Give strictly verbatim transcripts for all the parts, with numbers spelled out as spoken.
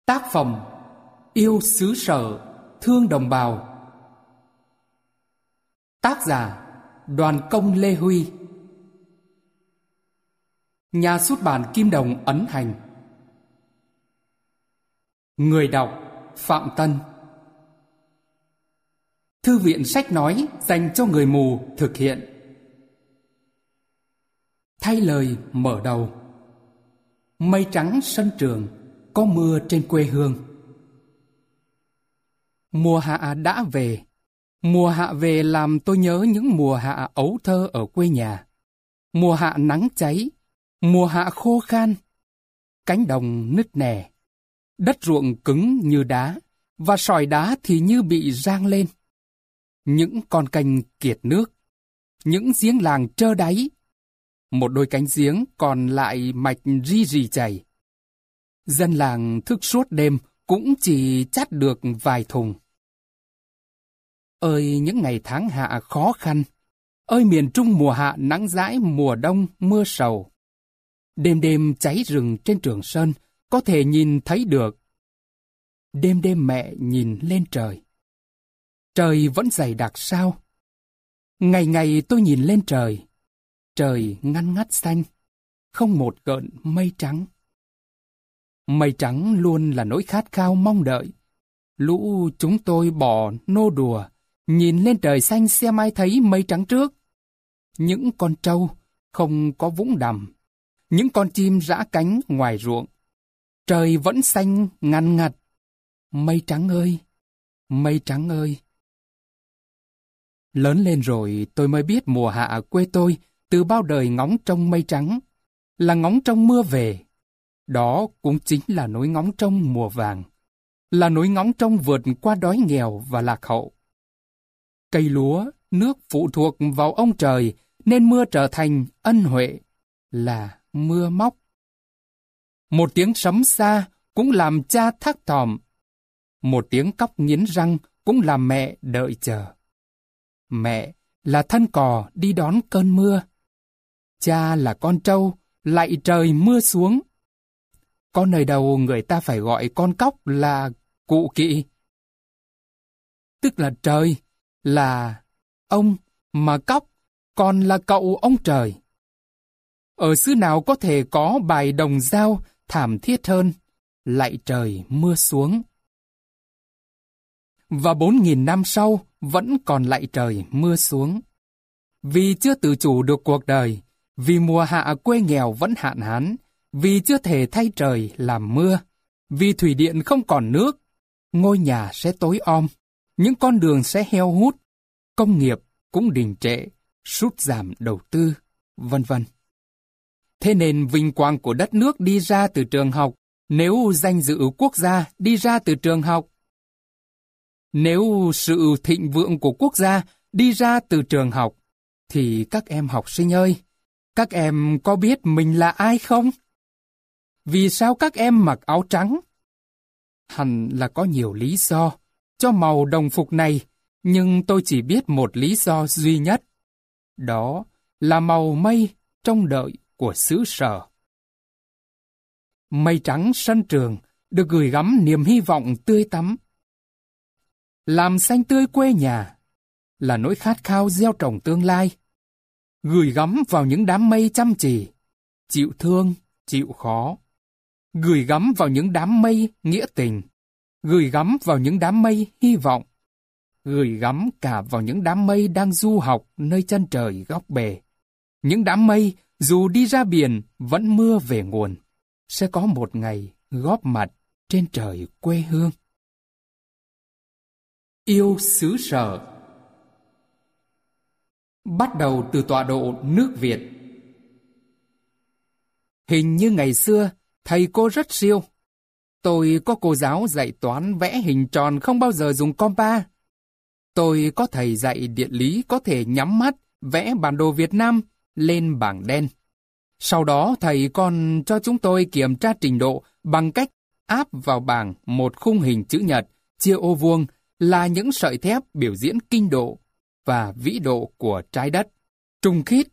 Tác phẩm Yêu xứ sở, thương đồng bào. Tác giả Đoàn Công Lê Huy. Nhà xuất bản Kim Đồng ấn hành. Người đọc Phạm Tân. Thư viện sách nói dành cho người mù thực hiện. Thay lời mở đầu. Mây trắng sân trường, có mưa trên quê hương. Mùa hạ đã về. Mùa hạ về làm tôi nhớ những mùa hạ ấu thơ ở quê nhà. Mùa hạ nắng cháy, mùa hạ khô khan. Cánh đồng nứt nẻ, đất ruộng cứng như đá, và sỏi đá thì như bị rang lên. Những con kênh kiệt nước, những giếng làng trơ đáy. Một đôi cánh giếng còn lại mạch ri rì chảy. Dân làng thức suốt đêm cũng chỉ chắt được vài thùng. Ơi những ngày tháng hạ khó khăn, ơi miền Trung mùa hạ nắng dãi, mùa đông mưa sầu. Đêm đêm cháy rừng trên Trường Sơn có thể nhìn thấy được. Đêm đêm mẹ nhìn lên trời. Trời vẫn dày đặc sao? Ngày ngày tôi nhìn lên trời. Trời ngăn ngắt xanh, không một gợn mây trắng. Mây trắng luôn là nỗi khát khao mong đợi. Lũ chúng tôi bỏ nô đùa, nhìn lên trời xanh xem ai thấy mây trắng trước. Những con trâu không có vũng đầm, những con chim rã cánh ngoài ruộng. Trời vẫn xanh ngăn ngặt. Mây trắng ơi, mây trắng ơi. Lớn lên rồi tôi mới biết mùa hạ quê tôi từ bao đời ngóng trông mây trắng, là ngóng trông mưa về. Đó cũng chính là nỗi ngóng trông mùa vàng, là nỗi ngóng trông vượt qua đói nghèo và lạc hậu. Cây lúa, nước phụ thuộc vào ông trời, nên mưa trở thành ân huệ, là mưa móc. Một tiếng sấm xa cũng làm cha thắc thỏm. Một tiếng cóc nghiến răng cũng làm mẹ đợi chờ. Mẹ là thân cò đi đón cơn mưa. Cha là con trâu, lạy trời mưa xuống. Có nơi đâu người ta phải gọi con cóc là cụ kỵ. Tức là trời là ông, mà cóc còn là cậu ông trời. Ở xứ nào có thể có bài đồng dao thảm thiết hơn, lạy trời mưa xuống. Và bốn nghìn năm sau vẫn còn lạy trời mưa xuống. Vì chưa tự chủ được cuộc đời, vì mùa hạ quê nghèo vẫn hạn hán, vì chưa thể thay trời làm mưa, vì thủy điện không còn nước, ngôi nhà sẽ tối om, những con đường sẽ heo hút, công nghiệp cũng đình trệ, sút giảm đầu tư, vân vân. Thế nên vinh quang của đất nước đi ra từ trường học, nếu danh dự quốc gia đi ra từ trường học. Nếu sự thịnh vượng của quốc gia đi ra từ trường học, thì các em học sinh ơi, các em có biết mình là ai không? Vì sao các em mặc áo trắng? Hẳn là có nhiều lý do cho màu đồng phục này, nhưng tôi chỉ biết một lý do duy nhất. Đó là màu mây trông đợi của xứ sở. Mây trắng sân trường được gửi gắm niềm hy vọng tươi tắm. Làm xanh tươi quê nhà là nỗi khát khao gieo trồng tương lai. Gửi gắm vào những đám mây chăm chỉ, chịu thương, chịu khó. Gửi gắm vào những đám mây nghĩa tình. Gửi gắm vào những đám mây hy vọng. Gửi gắm cả vào những đám mây đang du học nơi chân trời góc bể. Những đám mây dù đi ra biển vẫn mưa về nguồn, sẽ có một ngày góp mặt trên trời quê hương. Yêu xứ sở. Bắt đầu từ tọa độ nước Việt. Hình như ngày xưa, thầy cô rất siêu. Tôi có cô giáo dạy toán vẽ hình tròn không bao giờ dùng compa. Tôi có thầy dạy địa lý có thể nhắm mắt vẽ bản đồ Việt Nam lên bảng đen. Sau đó thầy còn cho chúng tôi kiểm tra trình độ bằng cách áp vào bảng một khung hình chữ nhật, chia ô vuông là những sợi thép biểu diễn kinh độ và vĩ độ của trái đất, trùng khít.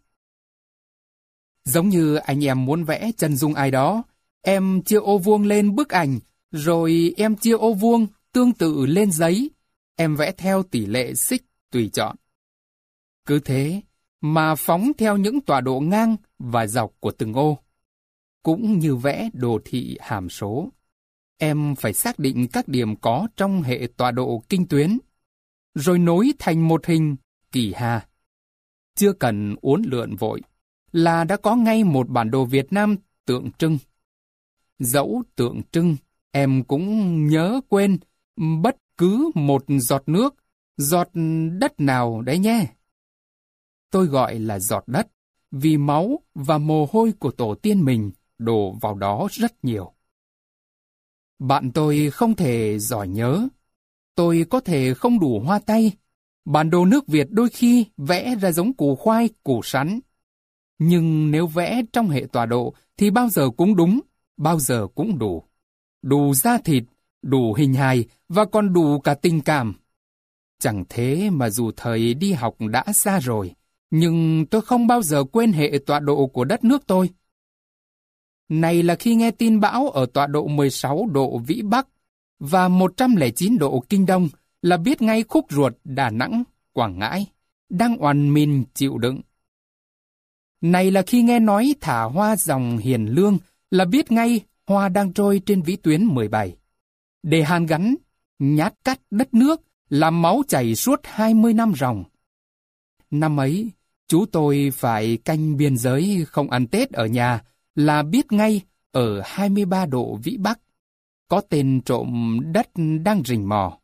Giống như anh em muốn vẽ chân dung ai đó, em chia ô vuông lên bức ảnh rồi em chia ô vuông tương tự lên giấy, em vẽ theo tỷ lệ xích tùy chọn. Cứ thế mà phóng theo những tọa độ ngang và dọc của từng ô. Cũng như vẽ đồ thị hàm số, em phải xác định các điểm có trong hệ tọa độ kinh tuyến, rồi nối thành một hình kỳ hà. Chưa cần uốn lượn vội, là đã có ngay một bản đồ Việt Nam tượng trưng. Dẫu tượng trưng, em cũng nhớ quên bất cứ một giọt nước, giọt đất nào đấy nhé. Tôi gọi là giọt đất, vì máu và mồ hôi của tổ tiên mình đổ vào đó rất nhiều. Bạn tôi không thể giỏi nhớ. Tôi có thể không đủ hoa tay. Bản đồ nước Việt đôi khi vẽ ra giống củ khoai, củ sắn. Nhưng nếu vẽ trong hệ tọa độ thì bao giờ cũng đúng, bao giờ cũng đủ. Đủ da thịt, đủ hình hài và còn đủ cả tình cảm. Chẳng thế mà dù thời đi học đã xa rồi, nhưng tôi không bao giờ quên hệ tọa độ của đất nước tôi. Này là khi nghe tin bão ở tọa độ mười sáu độ Vĩ Bắc và một trăm lẻ chín độ Kinh Đông là biết ngay khúc ruột Đà Nẵng, Quảng Ngãi đang oằn mình chịu đựng. Này là khi nghe nói thả hoa dòng Hiền Lương là biết ngay hoa đang trôi trên vĩ tuyến mười bảy. Để hàn gắn, nhát cắt đất nước, làm máu chảy suốt hai mươi năm ròng. Năm ấy, chú tôi phải canh biên giới không ăn Tết ở nhà, là biết ngay ở hai mươi ba độ Vĩ Bắc, có tên trộm đất đang rình mò.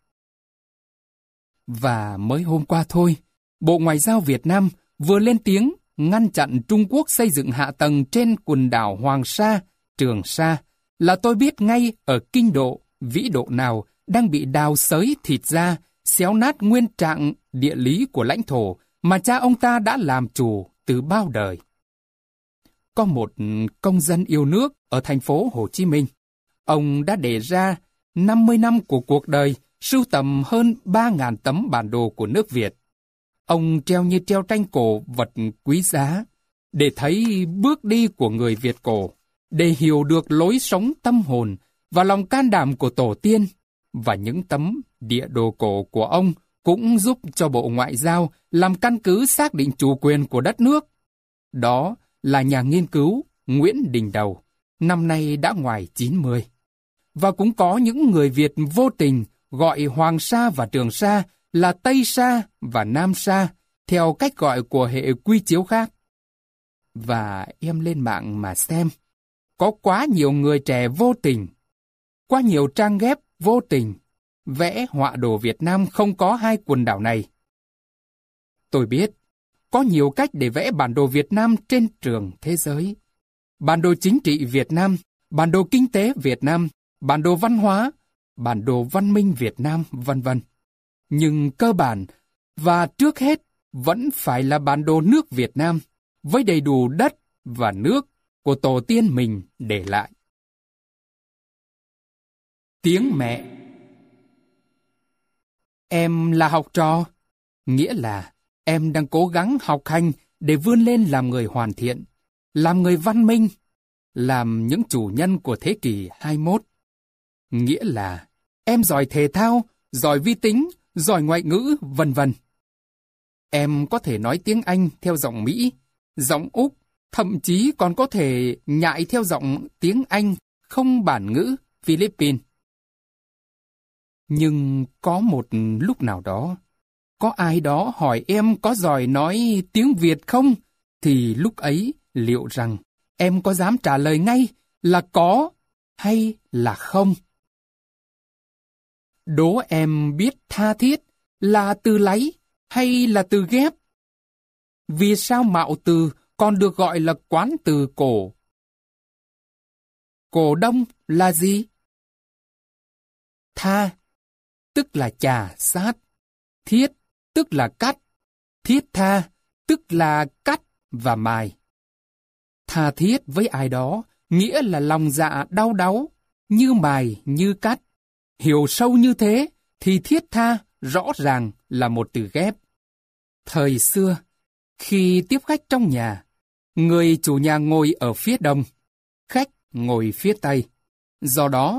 Và mới hôm qua thôi, Bộ Ngoại giao Việt Nam vừa lên tiếng ngăn chặn Trung Quốc xây dựng hạ tầng trên quần đảo Hoàng Sa, Trường Sa, là tôi biết ngay ở kinh độ, vĩ độ nào đang bị đào xới thịt ra, xéo nát nguyên trạng địa lý của lãnh thổ mà cha ông ta đã làm chủ từ bao đời. Có một công dân yêu nước ở thành phố Hồ Chí Minh. Ông đã đề ra năm mươi năm của cuộc đời sưu tầm hơn ba nghìn tấm bản đồ của nước Việt. Ông treo như treo tranh cổ vật quý giá, để thấy bước đi của người Việt cổ, để hiểu được lối sống tâm hồn và lòng can đảm của tổ tiên, và những tấm địa đồ cổ của ông cũng giúp cho Bộ Ngoại giao làm căn cứ xác định chủ quyền của đất nước. Đó là nhà nghiên cứu Nguyễn Đình Đầu, năm nay đã ngoài chín mươi. Và cũng có những người Việt vô tình gọi Hoàng Sa và Trường Sa là Tây Sa và Nam Sa, theo cách gọi của hệ quy chiếu khác. Và em lên mạng mà xem, có quá nhiều người trẻ vô tình, quá nhiều trang ghép vô tình, vẽ họa đồ Việt Nam không có hai quần đảo này. Tôi biết, có nhiều cách để vẽ bản đồ Việt Nam trên trường thế giới. Bản đồ chính trị Việt Nam, bản đồ kinh tế Việt Nam, bản đồ văn hóa, bản đồ văn minh Việt Nam, vân vân. Nhưng cơ bản và trước hết vẫn phải là bản đồ nước Việt Nam, với đầy đủ đất và nước của tổ tiên mình để lại. Tiếng mẹ. Em là học trò, nghĩa là em đang cố gắng học hành để vươn lên làm người hoàn thiện, làm người văn minh, làm những chủ nhân của thế kỷ hai mươi mốt. Nghĩa là em giỏi thể thao, giỏi vi tính, giỏi ngoại ngữ, vân vân. Em có thể nói tiếng Anh theo giọng Mỹ, giọng Úc, thậm chí còn có thể nhại theo giọng tiếng Anh không bản ngữ Philippines. Nhưng có một lúc nào đó, có ai đó hỏi em có giỏi nói tiếng Việt không, thì lúc ấy liệu rằng em có dám trả lời ngay là có hay là không? Đố em biết tha thiết là từ lấy hay là từ ghép? Vì sao mạo từ còn được gọi là quán từ cổ? Cổ đông là gì? Tha, tức là chà sát. Thiết, tức là cắt. Thiết tha, tức là cắt và mài. Tha thiết với ai đó, nghĩa là lòng dạ đau đáu, như mài, như cắt. Hiểu sâu như thế, thì thiết tha rõ ràng là một từ ghép. Thời xưa, khi tiếp khách trong nhà, người chủ nhà ngồi ở phía đông, khách ngồi phía tây. Do đó,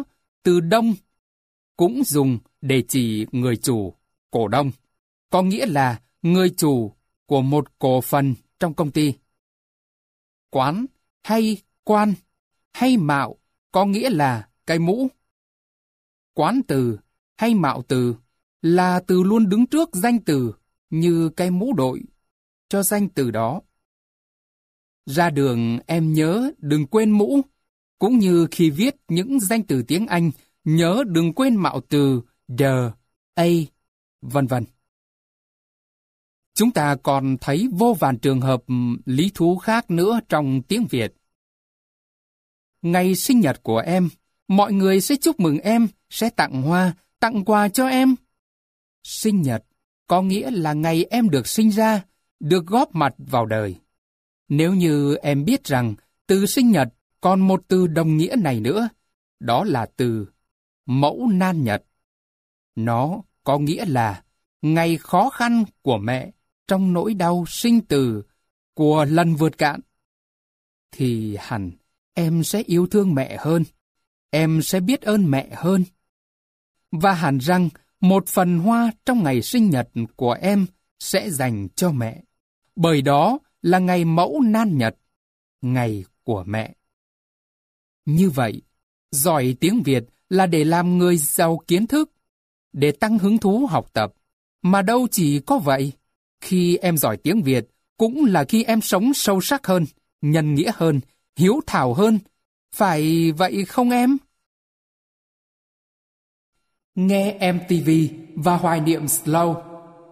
từ đông cũng dùng để chỉ người chủ, cổ đông, có nghĩa là người chủ của một cổ phần trong công ty. Quán hay quan hay mạo có nghĩa là cái mũ. Quán từ hay mạo từ là từ luôn đứng trước danh từ như cái mũ đội cho danh từ đó. Ra đường em nhớ đừng quên mũ, cũng như khi viết những danh từ tiếng Anh, nhớ đừng quên mạo từ the, a, vân vân. Chúng ta còn thấy vô vàn trường hợp lý thú khác nữa trong tiếng Việt. Ngày sinh nhật của em, mọi người sẽ chúc mừng em, sẽ tặng hoa, tặng quà cho em. Sinh nhật có nghĩa là ngày em được sinh ra, được góp mặt vào đời. Nếu như em biết rằng từ sinh nhật còn một từ đồng nghĩa này nữa, đó là từ mẫu nan nhật. Nó có nghĩa là ngày khó khăn của mẹ trong nỗi đau sinh tử của lần vượt cạn. Thì hẳn em sẽ yêu thương mẹ hơn, em sẽ biết ơn mẹ hơn. Và hẳn rằng một phần hoa trong ngày sinh nhật của em sẽ dành cho mẹ, bởi đó là ngày mẫu nan nhật, ngày của mẹ. Như vậy, giỏi tiếng Việt là để làm người giàu kiến thức, để tăng hứng thú học tập. Mà đâu chỉ có vậy, khi em giỏi tiếng Việt cũng là khi em sống sâu sắc hơn, nhân nghĩa hơn, hiếu thảo hơn. Phải vậy không em? Nghe em ti vi và hoài niệm slow.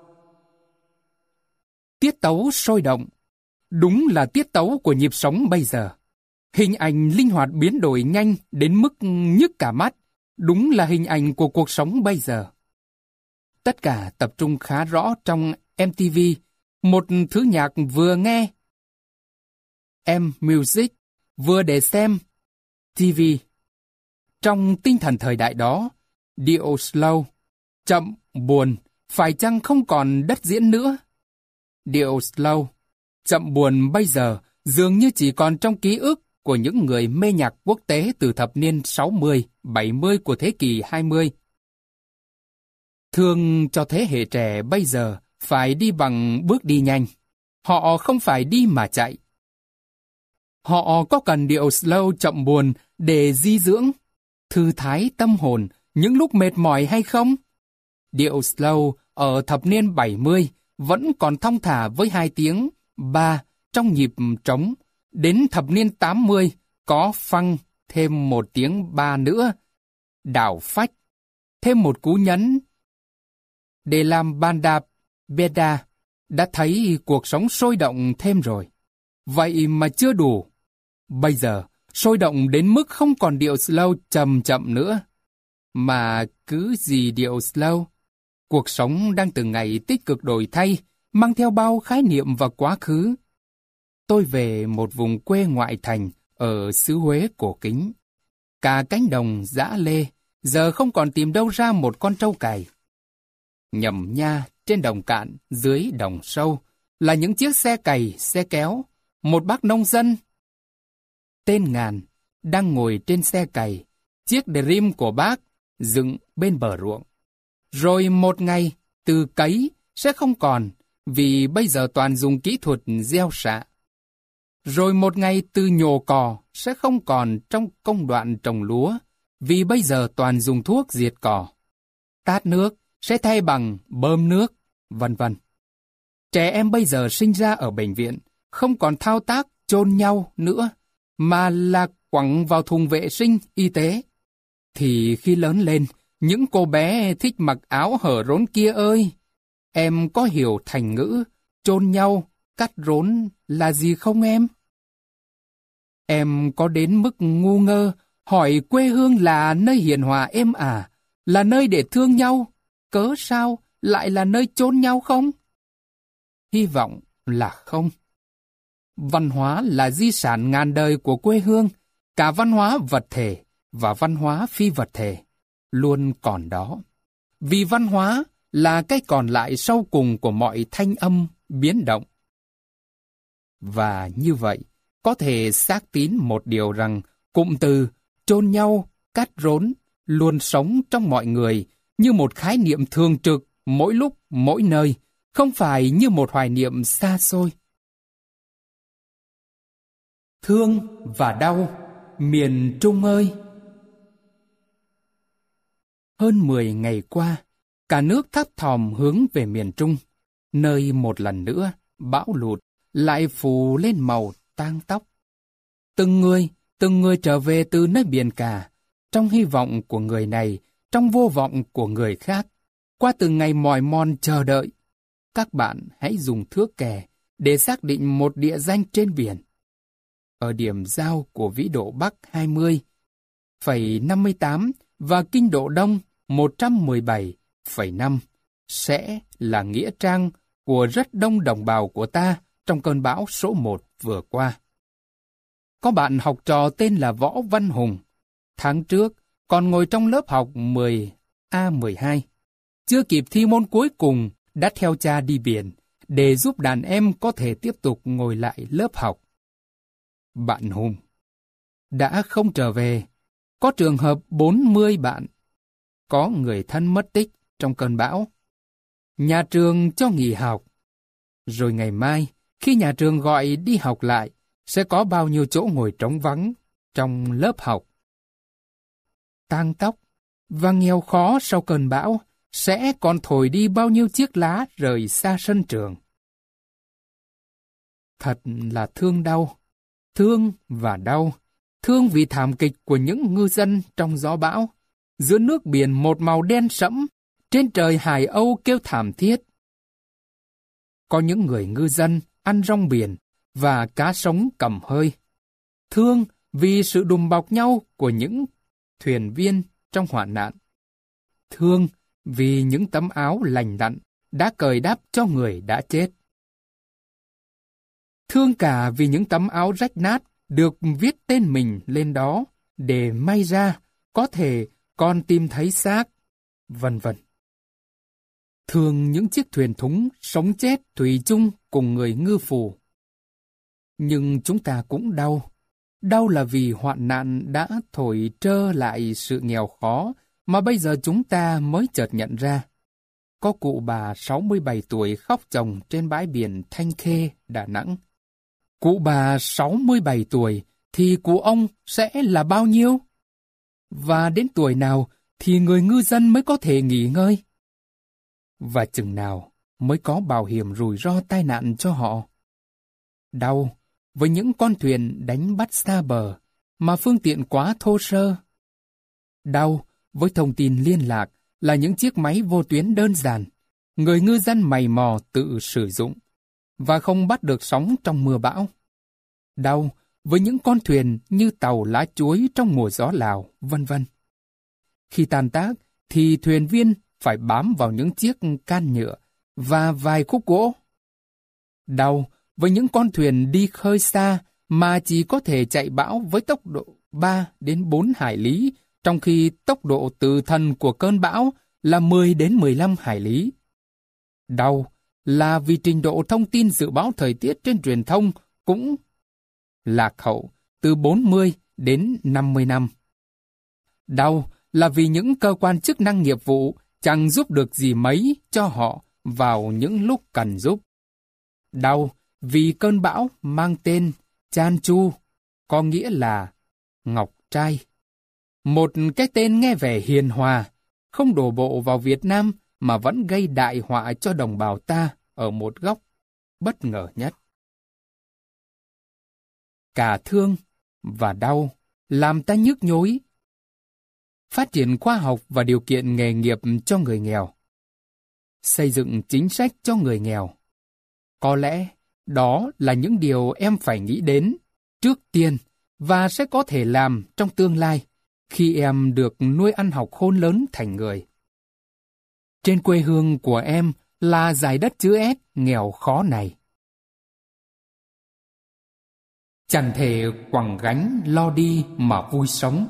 Tiết tấu sôi động. Đúng là tiết tấu của nhịp sống bây giờ. Hình ảnh linh hoạt biến đổi nhanh đến mức nhức cả mắt. Đúng là hình ảnh của cuộc sống bây giờ. Tất cả tập trung khá rõ trong em ti vi, một thứ nhạc vừa nghe em music, vừa để xem ti vi. Trong tinh thần thời đại đó, điệu slow, chậm, buồn, phải chăng không còn đất diễn nữa? Điệu slow, chậm buồn bây giờ dường như chỉ còn trong ký ức của những người mê nhạc quốc tế từ thập niên sáu mươi, bảy mươi của thế kỷ hai mươi. Thương cho thế hệ trẻ bây giờ phải đi bằng bước đi nhanh. Họ không phải đi mà chạy. Họ có cần điệu slow chậm buồn để di dưỡng, thư thái tâm hồn những lúc mệt mỏi hay không? Điệu slow ở thập niên bảy mươi vẫn còn thong thả với hai tiếng ba trong nhịp trống. Đến thập niên tám mươi có phăng thêm một tiếng ba nữa, đảo phách, thêm một cú nhấn. Để làm banda beda đã thấy cuộc sống sôi động thêm rồi. Vậy mà chưa đủ. Bây giờ, sôi động đến mức không còn điệu slow chậm chậm nữa. Mà cứ gì điệu slow. Cuộc sống đang từng ngày tích cực đổi thay, mang theo bao khái niệm và quá khứ. Tôi về một vùng quê ngoại thành ở xứ Huế cổ kính. Cả cánh đồng dã lê, giờ không còn tìm đâu ra một con trâu cày. Nhầm nha trên đồng cạn, dưới đồng sâu, là những chiếc xe cày, xe kéo, một bác nông dân. Tên Ngàn đang ngồi trên xe cày, chiếc Dream của bác dựng bên bờ ruộng. Rồi một ngày, từ cấy sẽ không còn, vì bây giờ toàn dùng kỹ thuật gieo xạ. Rồi một ngày từ nhổ cỏ sẽ không còn trong công đoạn trồng lúa, vì bây giờ toàn dùng thuốc diệt cỏ. Tát nước sẽ thay bằng bơm nước, vân vân. Trẻ em bây giờ sinh ra ở bệnh viện, không còn thao tác chôn nhau nữa, mà là quẳng vào thùng vệ sinh y tế. Thì khi lớn lên, những cô bé thích mặc áo hở rốn kia ơi! Em có hiểu thành ngữ chôn nhau, cắt rốn là gì không em? Em có đến mức ngu ngơ hỏi quê hương là nơi hiền hòa êm ả, là nơi để thương nhau, cớ sao lại là nơi chôn nhau không? Hy vọng là không. Văn hóa là di sản ngàn đời của quê hương, cả văn hóa vật thể và văn hóa phi vật thể luôn còn đó. Vì văn hóa là cái còn lại sau cùng của mọi thanh âm biến động. Và như vậy, có thể xác tín một điều rằng cụm từ chôn nhau, cắt rốn luôn sống trong mọi người như một khái niệm thường trực mỗi lúc, mỗi nơi, không phải như một hoài niệm xa xôi. Thương và đau, miền Trung ơi! Hơn mười ngày qua, cả nước thấp thỏm hướng về miền Trung, nơi một lần nữa bão lụt lại phủ lên màu tang tóc. Từng người, từng người trở về từ nơi biển cả, trong hy vọng của người này, trong vô vọng của người khác, qua từng ngày mỏi mòn chờ đợi. Các bạn hãy dùng thước kè để xác định một địa danh trên biển. Ở điểm giao của vĩ độ Bắc hai mươi phẩy năm mươi tám và kinh độ Đông một trăm mười bảy phẩy năm sẽ là nghĩa trang của rất đông đồng bào của ta trong cơn bão số một vừa qua. Có bạn học trò tên là Võ Văn Hùng, tháng trước còn ngồi trong lớp học mười A mười hai. Chưa kịp thi môn cuối cùng đã theo cha đi biển để giúp đàn em có thể tiếp tục ngồi lại lớp học. Bạn Hùng đã không trở về. Có trường hợp bốn mươi bạn. Có người thân mất tích trong cơn bão. Nhà trường cho nghỉ học. Rồi ngày mai, khi nhà trường gọi đi học lại, sẽ có bao nhiêu chỗ ngồi trống vắng trong lớp học. Tang tóc và nghèo khó sau cơn bão sẽ còn thổi đi bao nhiêu chiếc lá rời xa sân trường. Thật là thương đau, thương và đau, thương vì thảm kịch của những ngư dân trong gió bão, giữa nước biển một màu đen sẫm, trên trời Hải Âu kêu thảm thiết. Có những người ngư dân ăn rong biển và cá sống cầm hơi. Thương vì sự đùm bọc nhau của những thuyền viên trong hoạn nạn. Thương vì những tấm áo lành lặn đã cởi đắp cho người đã chết. Thương cả vì những tấm áo rách nát được viết tên mình lên đó để may ra có thể còn tìm thấy xác, vân vân. Thương những chiếc thuyền thúng sống chết thủy chung cùng người ngư phủ. Nhưng chúng ta cũng đau. Đau là vì hoạn nạn đã thổi trơ lại sự nghèo khó mà bây giờ chúng ta mới chợt nhận ra. Có cụ bà sáu mươi bảy tuổi khóc chồng trên bãi biển Thanh Khê, Đà Nẵng. Cụ bà sáu mươi bảy tuổi thì cụ ông sẽ là bao nhiêu? Và đến tuổi nào thì người ngư dân mới có thể nghỉ ngơi? Và chừng nào mới có bảo hiểm rủi ro tai nạn cho họ? Đau với những con thuyền đánh bắt xa bờ mà phương tiện quá thô sơ. Đau với thông tin liên lạc là những chiếc máy vô tuyến đơn giản, người ngư dân mày mò tự sử dụng và không bắt được sóng trong mưa bão. Đau với những con thuyền như tàu lá chuối trong mùa gió Lào, vân vân. Khi tan tác thì thuyền viên phải bám vào những chiếc can nhựa và vài khúc gỗ. Đau với những con thuyền đi khơi xa mà chỉ có thể chạy bão với tốc độ ba đến bốn hải lý, trong khi tốc độ từ thần của cơn bão là mười đến mười lăm hải lý. Đau là vì trình độ thông tin dự báo thời tiết trên truyền thông cũng lạc hậu từ bốn mươi đến năm mươi năm. Đau là vì những cơ quan chức năng nghiệp vụ chẳng giúp được gì mấy cho họ vào những lúc cần giúp. Đau vì cơn bão mang tên Chan Chu, có nghĩa là ngọc trai. Một cái tên nghe vẻ hiền hòa, không đổ bộ vào Việt Nam mà vẫn gây đại họa cho đồng bào ta ở một góc bất ngờ nhất. Cả thương và đau làm ta nhức nhối. Phát triển khoa học và điều kiện nghề nghiệp cho người nghèo. Xây dựng chính sách cho người nghèo. Có lẽ đó là những điều em phải nghĩ đến trước tiên và sẽ có thể làm trong tương lai khi em được nuôi ăn học khôn lớn thành người. Trên quê hương của em là dải đất chữ S nghèo khó này. Chẳng thể quẳng gánh lo đi mà vui sống.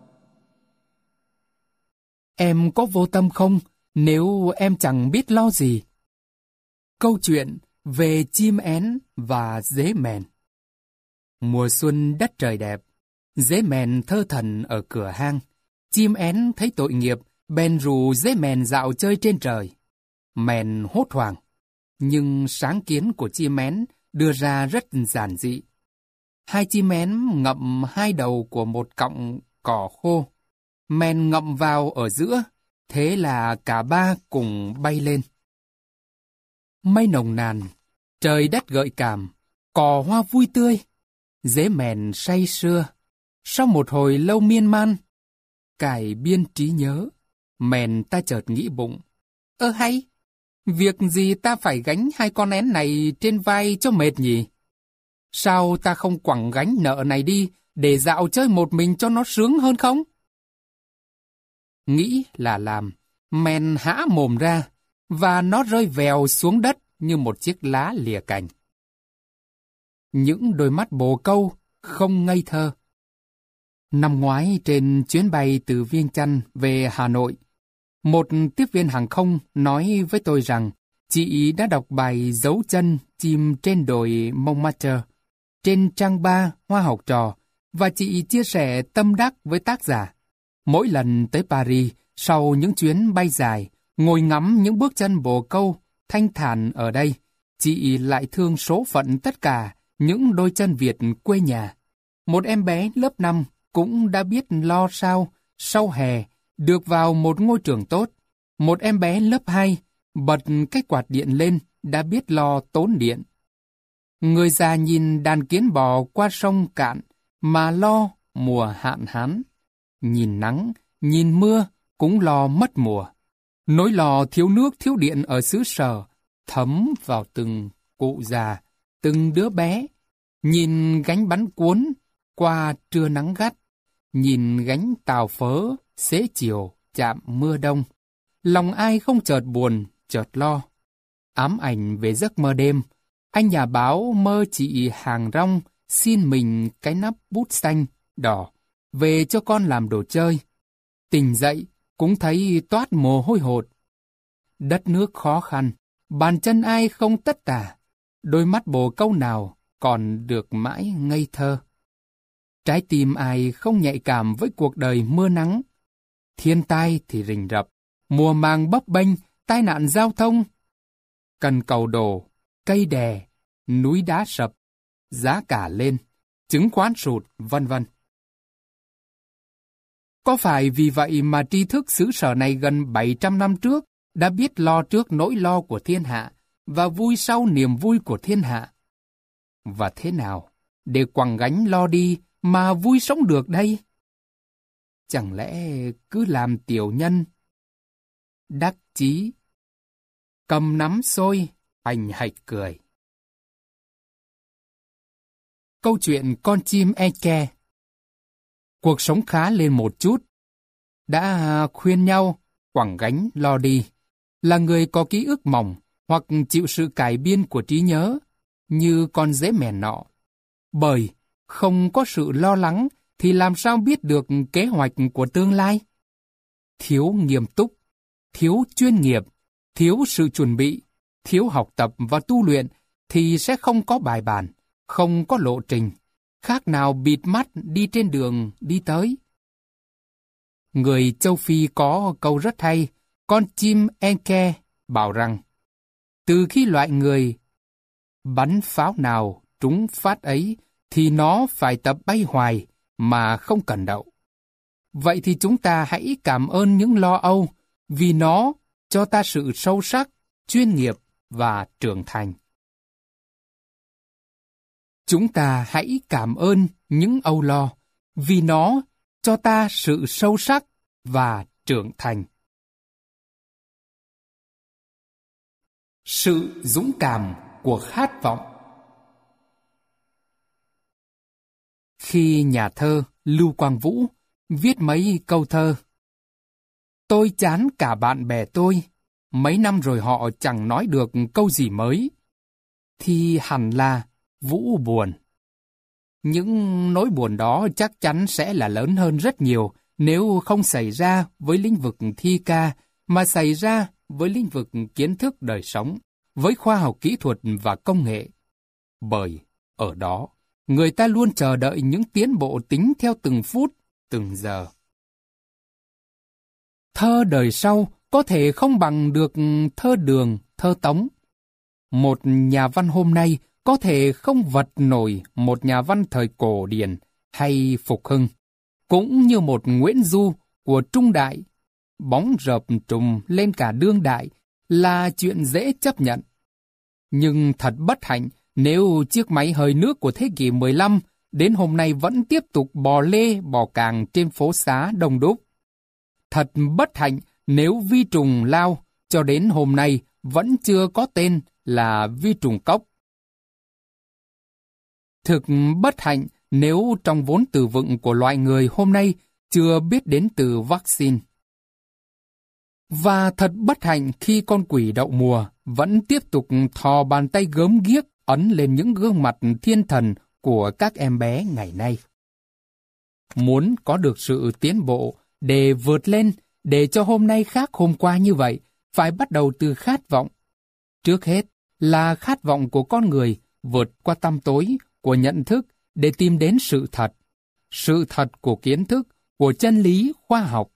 Em có vô tâm không nếu em chẳng biết lo gì? Câu chuyện về chim én và dế mèn. Mùa xuân đất trời đẹp, dế mèn thơ thẩn ở cửa hang, Chim én thấy tội nghiệp, bèn rủ dế mèn dạo chơi trên trời. Mèn hốt hoảng, nhưng sáng kiến của chim én đưa ra rất giản dị. Hai chim én ngậm hai đầu của một cọng cỏ khô. Mèn ngậm vào ở giữa, thế là cả ba cùng bay lên. Mây nồng nàn, trời đất gợi cảm, cỏ hoa vui tươi. Dế mèn say sưa. Sau một hồi lâu miên man, cải biên trí nhớ, mèn ta chợt nghĩ bụng. Ơ hay, việc gì ta phải gánh hai con én này trên vai cho mệt nhỉ? Sao ta không quẳng gánh nợ này đi để dạo chơi một mình cho nó sướng hơn không? Nghĩ là làm, mèn há mồm ra, và nó rơi vèo xuống đất như một chiếc lá lìa cành. Những đôi mắt bồ câu không ngây thơ. Năm ngoái trên chuyến bay từ Viêng Chăn về Hà Nội, một tiếp viên hàng không nói với tôi rằng chị đã đọc bài Dấu chân chim trên đồi Montmartre trên trang ba Hoa học trò, và chị chia sẻ tâm đắc với tác giả. Mỗi lần tới Paris, sau những chuyến bay dài, ngồi ngắm những bước chân bồ câu thanh thản ở đây, chị lại thương số phận tất cả những đôi chân Việt quê nhà. Một em bé lớp năm cũng đã biết lo sao sau hè được vào một ngôi trường tốt. Một em bé lớp hai bật cái quạt điện lên đã biết lo tốn điện. Người già nhìn đàn kiến bò qua sông cạn mà lo mùa hạn hán. Nhìn nắng, nhìn mưa cũng lo mất mùa. Nỗi lo thiếu nước thiếu điện ở xứ Sở thấm vào từng cụ già, từng đứa bé. Nhìn gánh bánh cuốn qua trưa nắng gắt, nhìn gánh tàu phớ xế chiều chạm mưa đông. Lòng ai không chợt buồn, chợt lo. Ám ảnh về giấc mơ đêm, anh nhà báo mơ chị hàng rong xin mình cái nắp bút xanh, đỏ, về cho con làm đồ chơi. Tỉnh dậy, cũng thấy toát mồ hôi hột. Đất nước khó khăn, bàn chân ai không tất tả, đôi mắt bồ câu nào còn được mãi ngây thơ. Trái tim ai không nhạy cảm với cuộc đời mưa nắng. Thiên tai thì rình rập, mùa màng bấp bênh, tai nạn giao thông. Cần cầu đổ, cây đè, núi đá sập, giá cả lên, chứng khoán sụt, vân vân. Có phải vì vậy mà tri thức xứ Sở này gần bảy trăm năm trước đã biết lo trước nỗi lo của thiên hạ và vui sau niềm vui của thiên hạ? Và thế nào để quẳng gánh lo đi mà vui sống được đây? Chẳng lẽ cứ làm tiểu nhân, đắc chí, cầm nắm xôi, hành hạch cười? Câu chuyện con chim Eke. Cuộc sống khá lên một chút. Đã khuyên nhau quẳng gánh lo đi. Là người có ký ức mỏng hoặc chịu sự cải biên của trí nhớ, như con dế mèn nọ. Bởi không có sự lo lắng thì làm sao biết được kế hoạch của tương lai? Thiếu nghiêm túc, thiếu chuyên nghiệp, thiếu sự chuẩn bị, thiếu học tập và tu luyện thì sẽ không có bài bản, không có lộ trình, khác nào bịt mắt đi trên đường đi tới. Người châu Phi có câu rất hay, con chim Eke bảo rằng, từ khi loại người bắn pháo nào trúng phát ấy thì nó phải tập bay hoài mà không cần đậu. Vậy thì chúng ta hãy cảm ơn những lo âu vì nó cho ta sự sâu sắc, chuyên nghiệp và trưởng thành. Chúng ta hãy cảm ơn những âu lo vì nó cho ta sự sâu sắc và trưởng thành. Sự dũng cảm của khát vọng. Khi nhà thơ Lưu Quang Vũ viết mấy câu thơ: tôi chán cả bạn bè tôi, mấy năm rồi họ chẳng nói được câu gì mới, thì hẳn là Vũ buồn. Những nỗi buồn đó chắc chắn sẽ là lớn hơn rất nhiều nếu không xảy ra với lĩnh vực thi ca, mà xảy ra với lĩnh vực kiến thức đời sống, với khoa học kỹ thuật và công nghệ. Bởi ở đó, người ta luôn chờ đợi những tiến bộ tính theo từng phút, từng giờ. Thơ đời sau có thể không bằng được thơ Đường, thơ Tống. Một nhà văn hôm nay có thể không vật nổi một nhà văn thời cổ điển hay phục hưng, cũng như một Nguyễn Du của trung đại. Bóng rợp trùm lên cả đương đại là chuyện dễ chấp nhận. Nhưng thật bất hạnh nếu chiếc máy hơi nước của thế kỷ mười lăm đến hôm nay vẫn tiếp tục bò lê bò càng trên phố xá đông đúc. Thật bất hạnh nếu vi trùng lao cho đến hôm nay vẫn chưa có tên là vi trùng cốc. Thực bất hạnh nếu trong vốn từ vựng của loài người hôm nay chưa biết đến từ vaccine. Và thật bất hạnh khi con quỷ đậu mùa vẫn tiếp tục thò bàn tay gớm ghiếc ấn lên những gương mặt thiên thần của các em bé ngày nay. Muốn có được sự tiến bộ để vượt lên, để cho hôm nay khác hôm qua như vậy, phải bắt đầu từ khát vọng. Trước hết là khát vọng của con người vượt qua tăm tối của nhận thức để tìm đến sự thật, sự thật của kiến thức, của chân lý khoa học.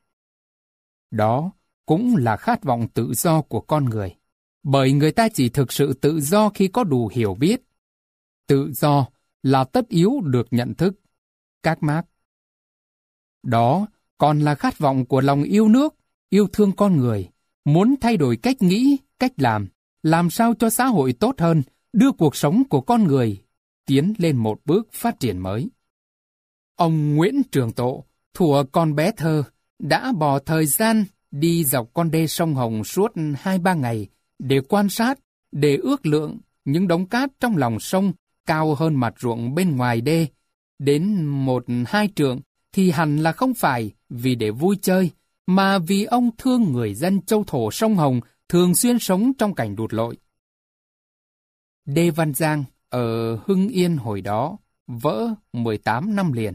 Đó cũng là khát vọng tự do của con người, bởi người ta chỉ thực sự tự do khi có đủ hiểu biết. Tự do là tất yếu được nhận thức. Các Mác. Đó còn là khát vọng của lòng yêu nước, yêu thương con người, muốn thay đổi cách nghĩ, cách làm, làm sao cho xã hội tốt hơn, đưa cuộc sống của con người tiến lên một bước phát triển mới. Ông Nguyễn Trường Tộ, thuở còn bé thơ, đã bỏ thời gian đi dọc con đê sông Hồng suốt hai ba ngày để quan sát, để ước lượng những đống cát trong lòng sông cao hơn mặt ruộng bên ngoài đê. Đến một hai trượng thì hẳn là không phải vì để vui chơi, mà vì ông thương người dân châu thổ sông Hồng thường xuyên sống trong cảnh đụt lội. Đê Văn Giang ở Hưng Yên hồi đó vỡ mười tám năm liền.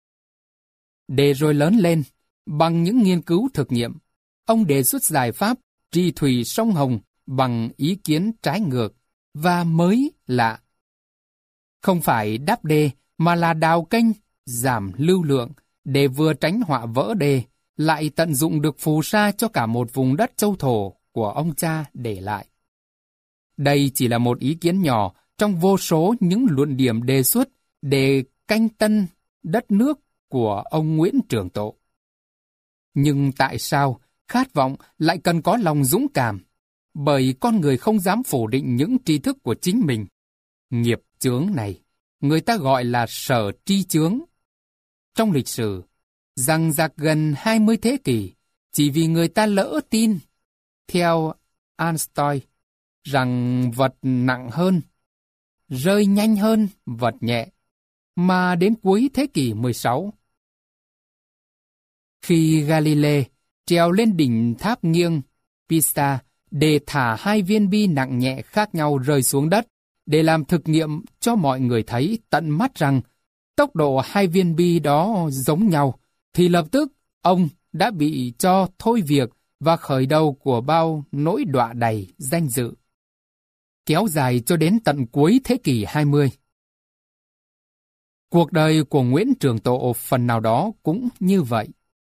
Để rồi lớn lên, bằng những nghiên cứu thực nghiệm, ông đề xuất giải pháp trị thủy sông Hồng bằng ý kiến trái ngược và mới lạ. Không phải đắp đê mà là đào kênh, giảm lưu lượng để vừa tránh họa vỡ đê, lại tận dụng được phù sa cho cả một vùng đất châu thổ của ông cha để lại. Đây chỉ là một ý kiến nhỏ trong vô số những luận điểm đề xuất để canh tân đất nước của ông Nguyễn Trường Tộ. Nhưng tại sao khát vọng lại cần có lòng dũng cảm? Bởi con người không dám phủ định những tri thức của chính mình. Nghiệp chướng này, người ta gọi là sở tri chướng. Trong lịch sử, rằng dạc gần hai mươi thế kỷ, chỉ vì người ta lỡ tin, theo Einstein, rằng vật nặng hơn, rơi nhanh hơn vật nhẹ, mà đến cuối thế kỷ mười sáu, khi Galilei trèo lên đỉnh tháp nghiêng Pisa để thả hai viên bi nặng nhẹ khác nhau rơi xuống đất, để làm thực nghiệm cho mọi người thấy tận mắt rằng tốc độ hai viên bi đó giống nhau, thì lập tức ông đã bị cho thôi việc và khởi đầu của bao nỗi đọa đầy danh dự, kéo dài cho đến tận cuối thế kỷ hai mươi. Cuộc đời của Nguyễn Trường Tộ phần nào đó cũng như vậy.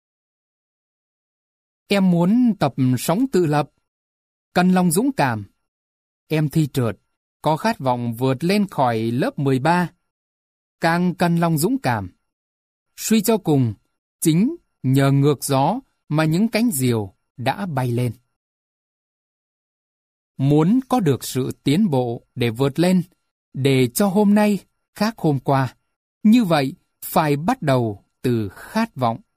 Em muốn tập sống tự lập, cần lòng dũng cảm. Em thi trượt, có khát vọng vượt lên khỏi lớp mười ba, càng cần lòng dũng cảm. Suy cho cùng, chính nhờ ngược gió mà những cánh diều đã bay lên. Muốn có được sự tiến bộ để vượt lên, để cho hôm nay khác hôm qua, như vậy phải bắt đầu từ khát vọng.